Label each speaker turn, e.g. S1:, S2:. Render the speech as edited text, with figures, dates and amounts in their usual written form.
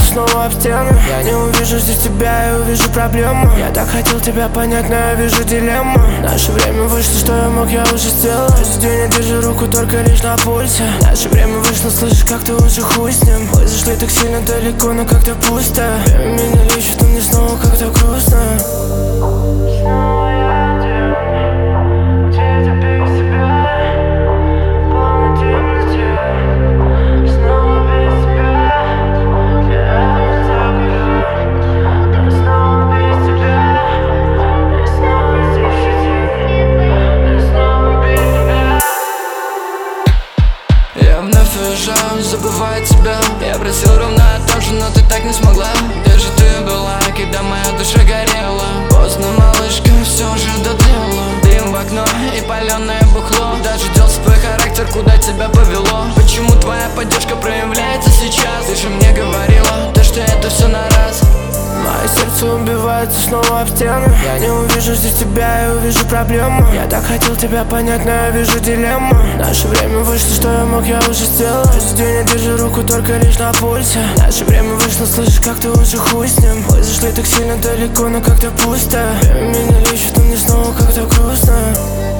S1: снова об стену. Я не увижу здесь тебя, я увижу проблему. Я так хотел тебя понять, но я вижу дилемму. Наше время вышло, что я мог, я уже сделал. Каждый день я держу руку только лишь на пульсе. Наше время вышло, слышишь, как ты уже хуй с ним. Мы зашли так сильно далеко, но как-то пусто. Время меня лечит, но мне снова как-то грустно.
S2: Я вновь уезжаю, забывая тебя. Я просил ровно о том же, но ты так не смогла. Где же ты была, когда моя душа горела? Поздно, малышка, все уже дотлела. Дым в окно и паленое бухло. Даже делся твой характер, куда тебя повело. Почему твоя поддержка проявляется сейчас? Ты же мне говорила, то что это все на раз.
S1: Мое сердце убивается снова об стену. Я не увижу здесь тебя, я увижу проблему. Я так хотел тебя понять, но я вижу дилемму. Наше время вышло, что я мог, я уже сделал. Каждый день я держу руку только лишь на пульсе. Наше время вышло, слышишь, как ты уже хуй с ним. Мы зашли так сильно далеко, но как-то пусто. Время меня лечит, но мне снова как-то грустно.